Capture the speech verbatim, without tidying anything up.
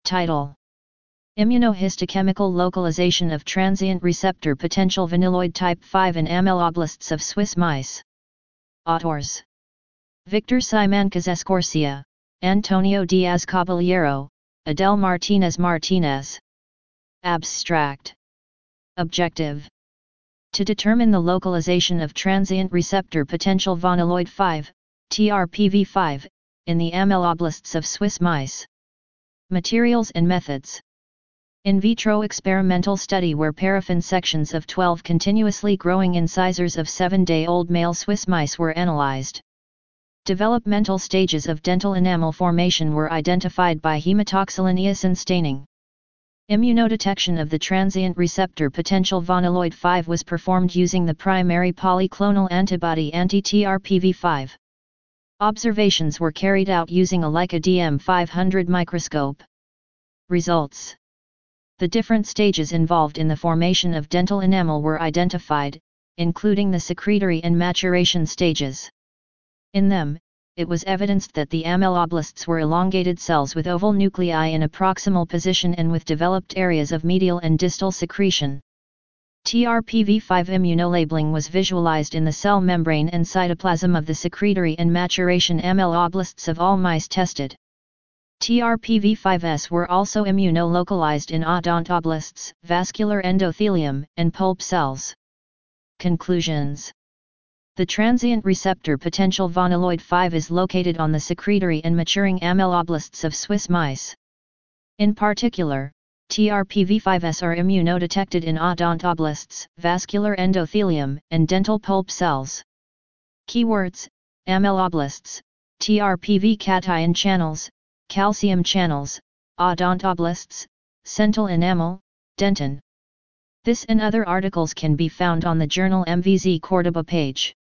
Title: Immunohistochemical localization of transient receptor potential vanilloid type five in amyloblasts of Swiss mice. Authors: Victor Simancas Escorcia, Antonio Diaz Caballero, Adel Martinez Martinez. Abstract: Objective: to determine the localization of transient receptor potential vanilloid five, T R P V five, in the amyloblasts of Swiss mice. Materials and methods. In vitro experimental study where paraffin sections of twelve continuously growing incisors of seven-day-old male Swiss mice were analyzed. Developmental stages of dental enamel formation were identified by hematoxylin eosin staining. Immunodetection of the transient receptor potential vanilloid five was performed using the primary polyclonal antibody anti-T R P V five. Observations were carried out using a Leica D M five hundred microscope. Results: the different stages involved in the formation of dental enamel were identified, including the secretory and maturation stages. In them, it was evidenced that the amyloblasts were elongated cells with oval nuclei in a proximal position and with developed areas of medial and distal secretion. T R P V five immunolabeling was visualized in the cell membrane and cytoplasm of the secretory and maturation amyloblasts of all mice tested. T R P V five S were also immunolocalized in odontoblasts, vascular endothelium, and pulp cells. Conclusions: the transient receptor potential vanilloid five is located on the secretory and maturing amyloblasts of Swiss mice. In particular, T R P V five S are immunodetected in odontoblasts, vascular endothelium, and dental pulp cells. Keywords: amyloblasts, T R P V cation channels, calcium channels, odontoblasts, central enamel, dentin. This and other articles can be found on the journal M V Z Cordoba page.